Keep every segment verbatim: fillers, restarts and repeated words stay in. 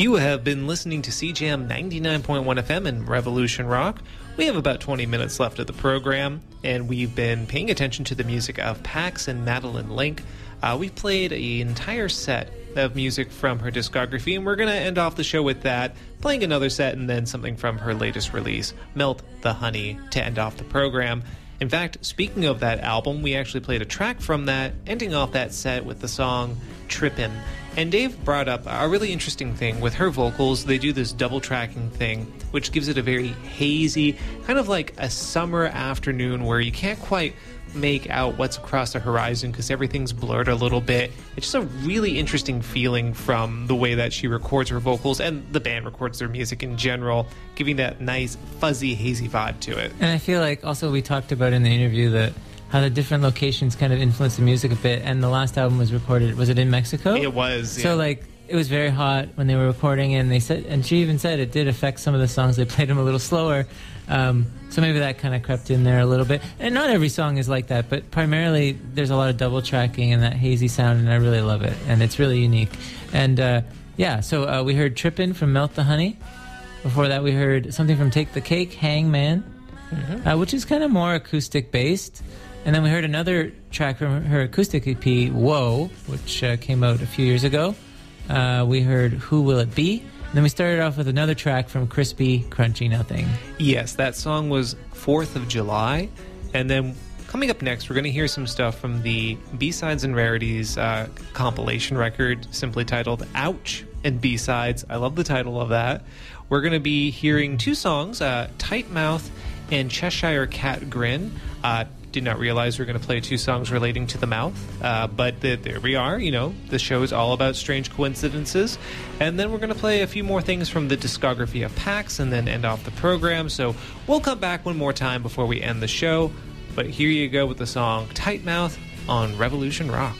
You have been listening to C J M ninety-nine point one F M and Revolution Rock. We have about twenty minutes left of the program, and we've been paying attention to the music of Pax and Madeline Link. Uh, we've played an entire set of music from her discography, and we're going to end off the show with that, playing another set and then something from her latest release, Melt the Honey, to end off the program. In fact, speaking of that album, we actually played a track from that, ending off that set with the song Trippin'. And Dave brought up a really interesting thing with her vocals. They do this double tracking thing, which gives it a very hazy, kind of like a summer afternoon where you can't quite make out what's across the horizon because everything's blurred a little bit. It's just a really interesting feeling from the way that she records her vocals and the band records their music in general, giving that nice, fuzzy, hazy vibe to it. And I feel like also we talked about in the interview that how the different locations kind of influence the music a bit, and the last album was recorded, was it in Mexico? It was, yeah. So like, it was very hot when they were recording, and they said, and she even said it did affect some of the songs. They played them a little slower, um, so maybe that kind of crept in there a little bit. And not every song is like that, but primarily there's a lot of double tracking and that hazy sound, and I really love it, and it's really unique. And uh, yeah, so uh, we heard Trippin' from Melt the Honey. Before that we heard something from Take the Cake, Hangman, mm-hmm. uh, which is kind of more acoustic based. And then we heard another track from her acoustic E P, Whoa, which uh, came out a few years ago. Uh, we heard Who Will It Be? And then we started off with another track from Crispy Crunchy Nothing. Yes, that song was fourth of July. And then coming up next, we're going to hear some stuff from the B-Sides and Rarities uh, compilation record, simply titled Ouch and B-Sides. I love the title of that. We're going to be hearing two songs, uh, Tight Mouth and Cheshire Cat Grin. Uh, did not realize we were going to play two songs relating to the mouth, uh, but the, there we are. You know, the show is all about strange coincidences. And then we're going to play a few more things from the discography of Pax and then end off the program. So we'll come back one more time before we end the show. But here you go with the song Tight Mouth on Revolution Rock.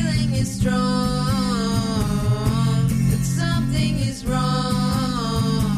Strong, but something is wrong.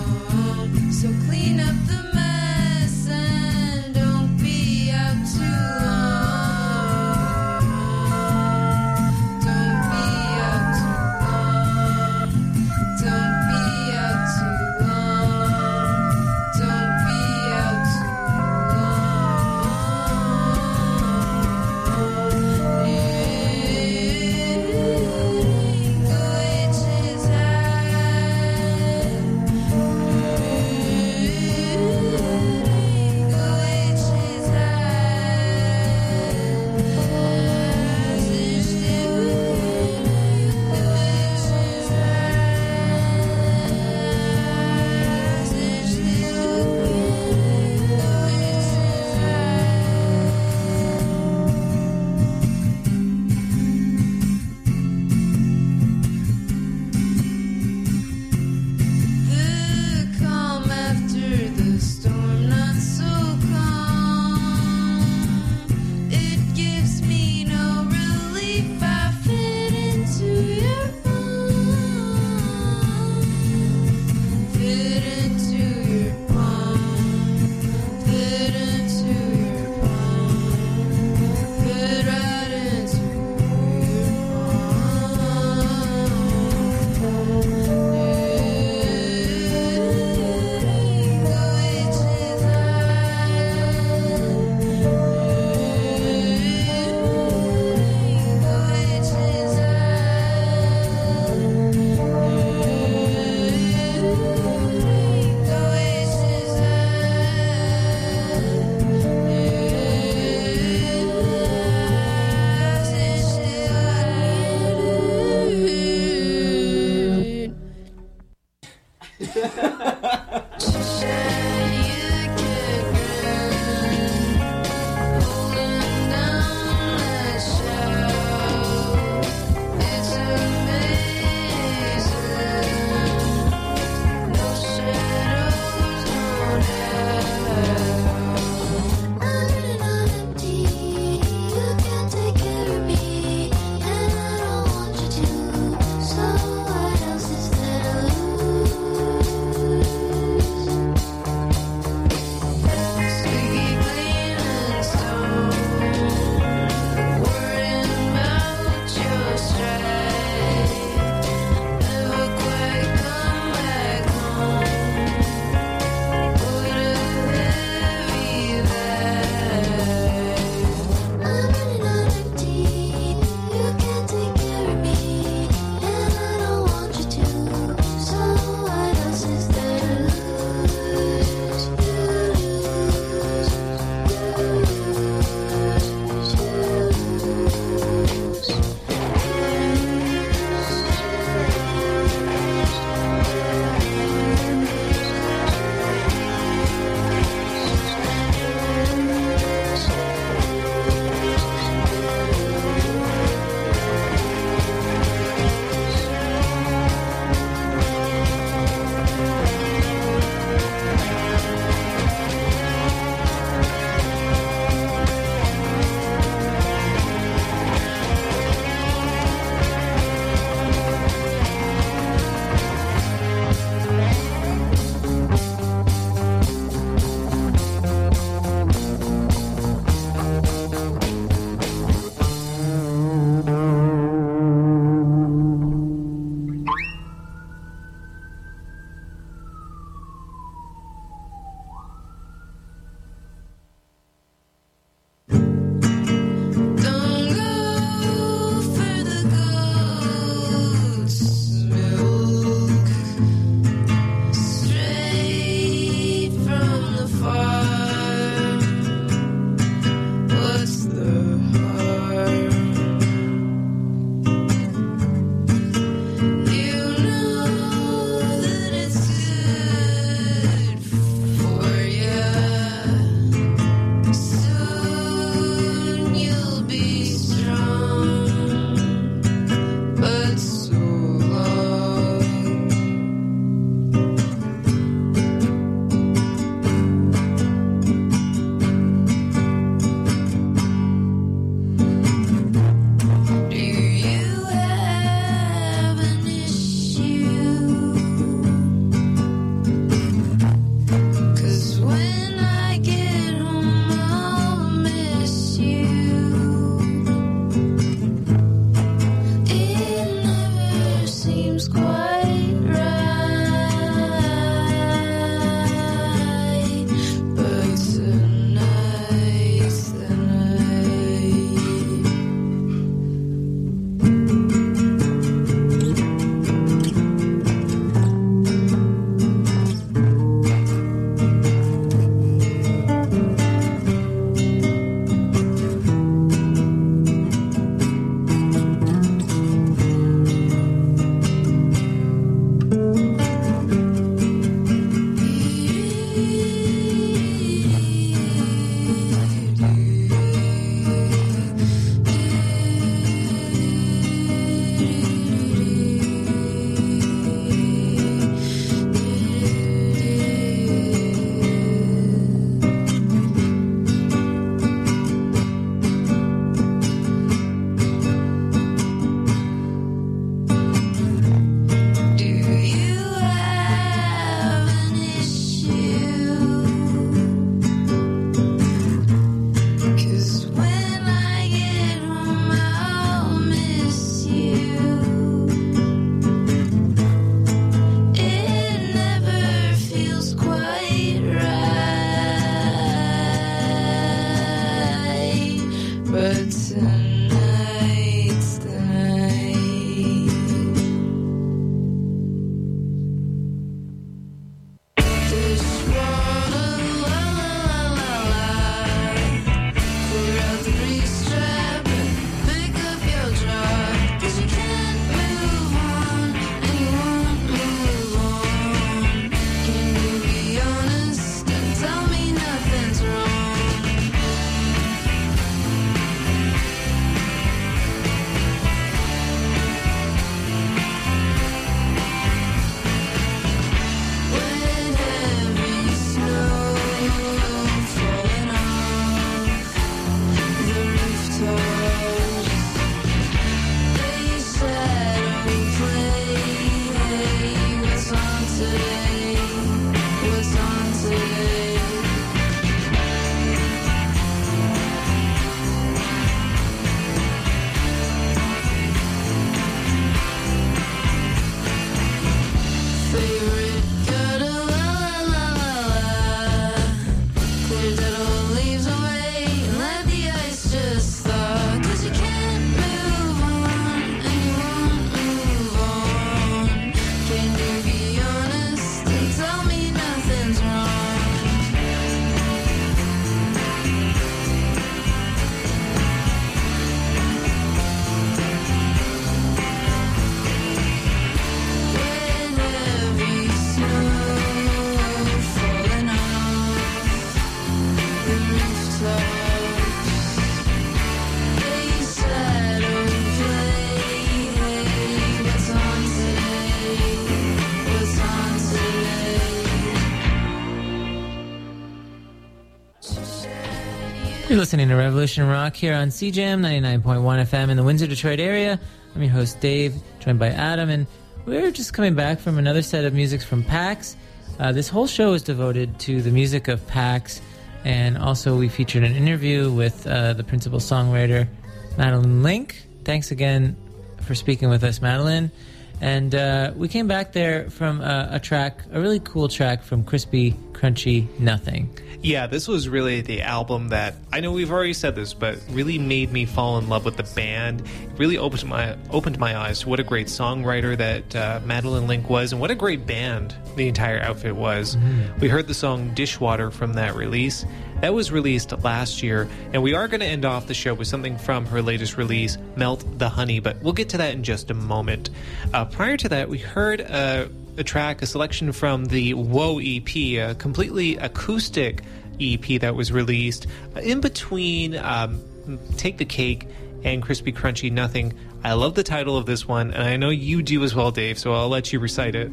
listening to Revolution Rock here on C J M ninety-nine point one F M in the Windsor, Detroit area. I'm your host, Dave, joined by Adam, and we're just coming back from another set of music from PAX. Uh, this whole show is devoted to the music of PAX, and also we featured an interview with uh, the principal songwriter, Madeline Link. Thanks again for speaking with us, Madeline. And uh, we came back there from uh, a track, a really cool track from Crispy Crunchy Nothing. Yeah, this was really the album that, I know we've already said this, but really made me fall in love with the band. It really opened my opened my eyes to what a great songwriter that uh, Madeline Link was, and what a great band the entire outfit was. Mm-hmm. We heard the song Dishwater from that release. That was released last year, and we are going to end off the show with something from her latest release, Melt the Honey, but we'll get to that in just a moment. Uh, prior to that, we heard a, a track, a selection from the Whoa E P, a completely acoustic E P that was released in between um, Take the Cake and Crispy Crunchy Nothing. I love the title of this one, and I know you do as well, Dave, so I'll let you recite it.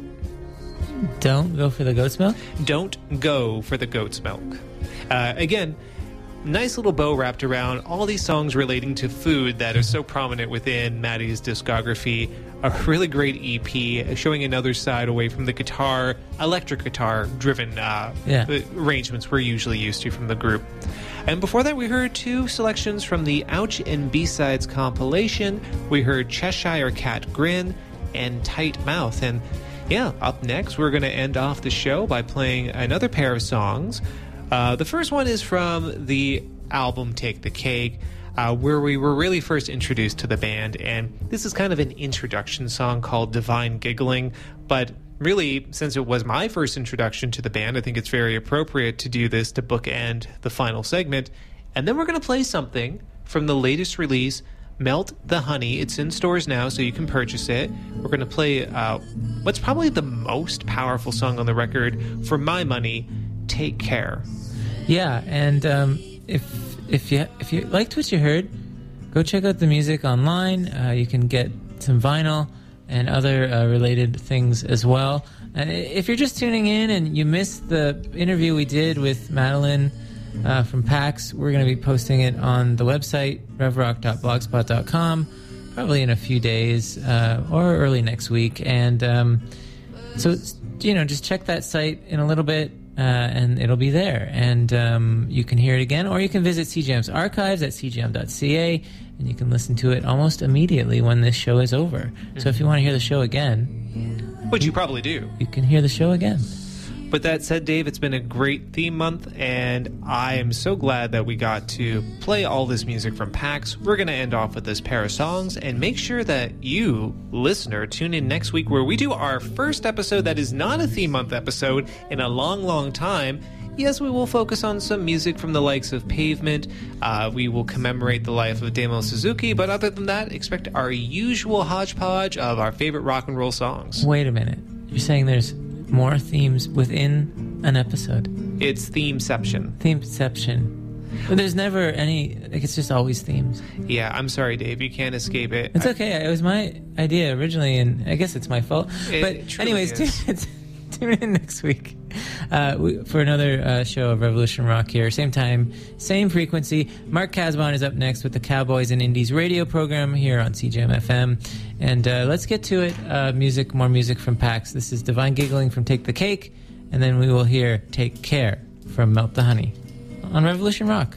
Don't go for the goat's milk? Don't go for the goat's milk. Uh, again, nice little bow wrapped around all these songs relating to food that are so prominent within Maddie's discography. A really great E P showing another side away from the guitar, electric guitar driven uh, yeah. arrangements we're usually used to from the group. And before that, we heard two selections from the Ouch and B-Sides compilation. We heard Cheshire Cat Grin and Tight Mouth. And yeah, up next, we're going to end off the show by playing another pair of songs. Uh, the first one is from the album Take the Cake, uh, where we were really first introduced to the band, and this is kind of an introduction song called Divine Giggling, but really, since it was my first introduction to the band, I think it's very appropriate to do this to bookend the final segment. And then we're going to play something from the latest release, Melt the Honey. It's in stores now, so you can purchase it. We're going to play uh, what's probably the most powerful song on the record, for my money, Take Care. Yeah, and um, if if you if you liked what you heard, go check out the music online. Uh, you can get some vinyl and other uh, related things as well. And if you're just tuning in and you missed the interview we did with Madeline uh, from PAX, we're going to be posting it on the website, rev rock dot blogspot dot com, probably in a few days uh, or early next week. And um, so, you know, just check that site in a little bit. Uh, and it'll be there, and um, you can hear it again, or you can visit C J M's archives at c j m dot c a, and you can listen to it almost immediately when this show is over. Mm-hmm. So if you want to hear the show again, which you probably do, you can hear the show again. But that said, Dave, it's been a great theme month, and I am so glad that we got to play all this music from PAX. We're going to end off with this pair of songs, and make sure that you, listener, tune in next week where we do our first episode that is not a theme month episode in a long, long time. Yes, we will focus on some music from the likes of Pavement. Uh, we will commemorate the life of Damo Suzuki, but other than that, expect our usual hodgepodge of our favorite rock and roll songs. Wait a minute. You're saying there's more themes within an episode? It's themeception. Themeception. But there's never any, like, it's just always themes. Yeah, I'm sorry, Dave. You can't escape it. It's I, okay. It was my idea originally, and I guess it's my fault. It, but it anyways, tune, tune in next week uh, we, for another uh, show of Revolution Rock here. Same time, same frequency. Mark Casbon is up next with the Cowboys and Indies radio program here on C J M F M. And uh, let's get to it. Uh, music, more music from PAX. This is Divine Giggling from Take the Cake, and then we will hear Take Care from Melt the Honey on Revolution Rock.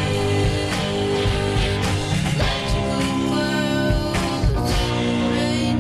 Rain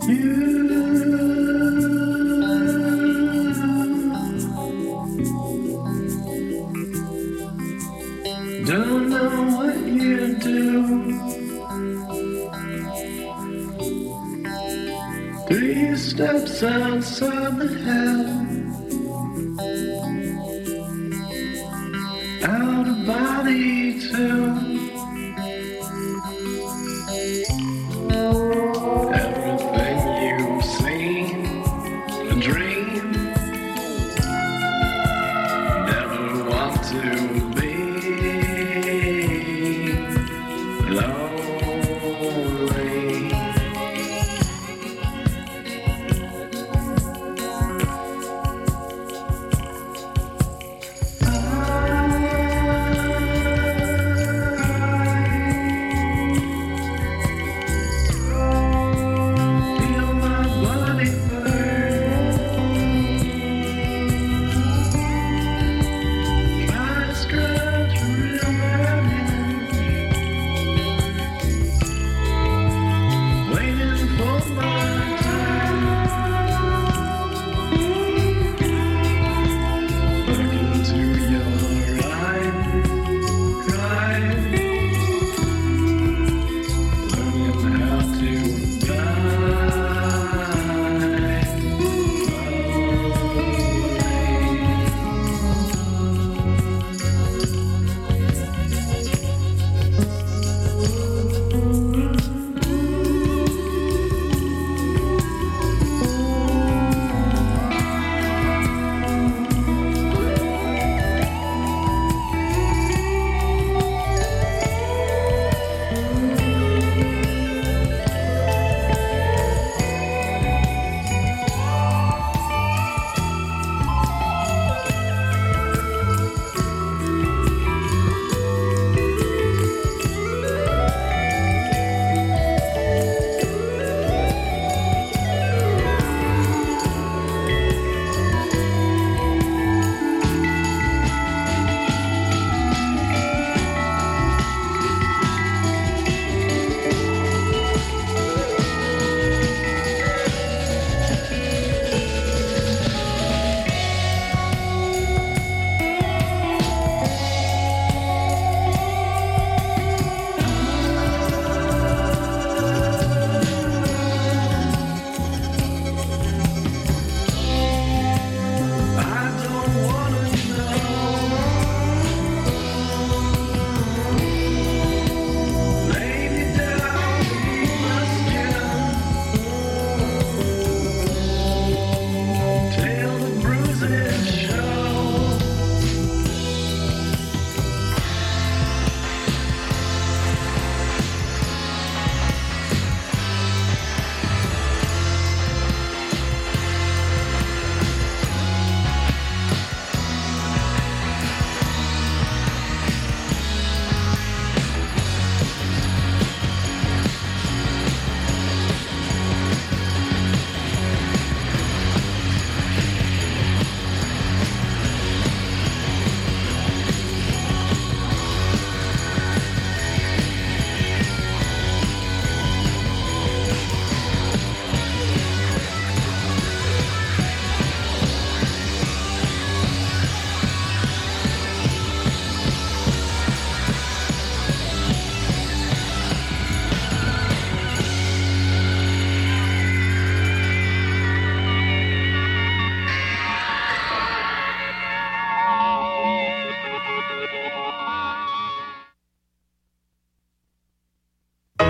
Don't know what you do. Three steps outside the house. Out of body too. Everything you've seen, a dream. Never want to be lonely. Waiting for my